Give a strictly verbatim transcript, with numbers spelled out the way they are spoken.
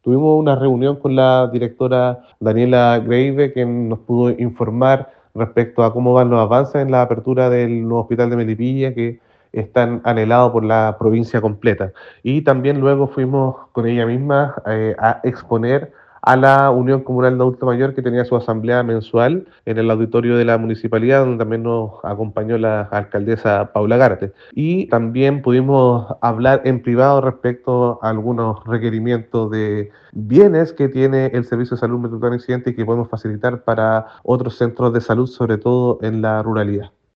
tuvimos una reunión con la directora Daniela Greive, quien nos pudo informar respecto a cómo van los avances en la apertura del nuevo hospital de Melipilla, que están anhelados por la provincia completa. Y también luego fuimos con ella misma eh, a exponer a la Unión Comunal de Adulto Mayor, que tenía su asamblea mensual en el auditorio de la municipalidad, donde también nos acompañó la alcaldesa Paula Garte. Y también pudimos hablar en privado respecto a algunos requerimientos de bienes que tiene el Servicio de Salud Metropolitana Occidente y que podemos facilitar para otros centros de salud, sobre todo en la ruralidad.